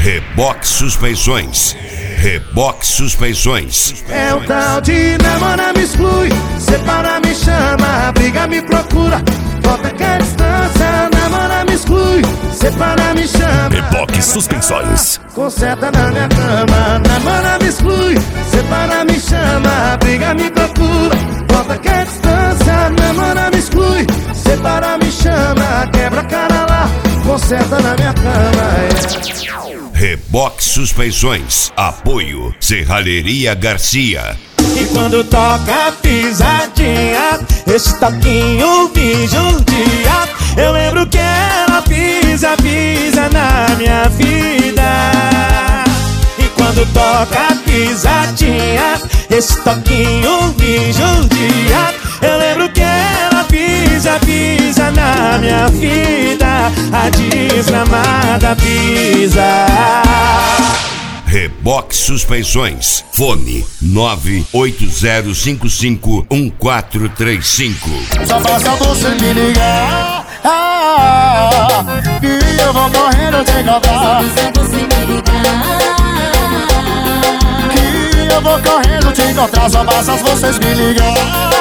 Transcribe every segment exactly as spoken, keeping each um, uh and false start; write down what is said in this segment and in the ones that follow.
Reboque Suspensões. Reboque Suspensões. É o tal de namora, me exclui, separa, me chama, briga, me procura, volta que a distância. Namora, me exclui, separa, me chama. Reboque Suspensões. Conserta na minha cama. Namora, me exclui, separa, me chama, briga, me procura, volta que a distância. Namora, me exclui, separa, me chama, quebra a cara lá, conserta na minha cama. É. Reboque Suspensões. Apoio Serralheria Garcia. E quando toca pisadinha, esse toquinho me judia. Eu lembro que ela pisa, pisa na minha vida. E quando toca pisadinha, esse toquinho me judia. Eu lembro que ela pisa, pisa na minha vida. A desgramada pisa. Reboque Suspensões. Fone nove oito zero cinco cinco um quatro três cinco. Só basta você me ligar, ah, e eu vou correndo te encontrar. Só basta você me ligar, que eu vou correndo te encontrar. Só basta vocês me ligar,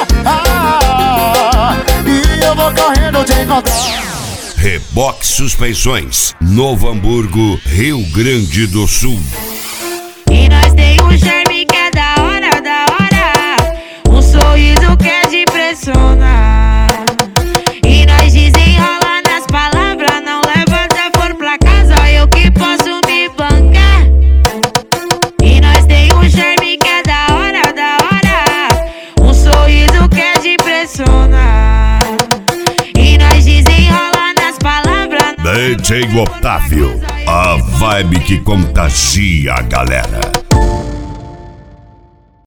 ah, e eu vou correndo te encontrar. Reboque Suspensões. Novo Hamburgo, Rio Grande do Sul. e nós tem um charme que é da hora, da hora, um sorriso que é de impressionar. E nós desenrola nas palavras, não leva até for pra casa, eu que posso me bancar. E nós tem um charme que é da hora, da hora, um sorriso que é de impressionar. E nós desenrola nas palavras. D J Otávio, a vibe que contagia a galera.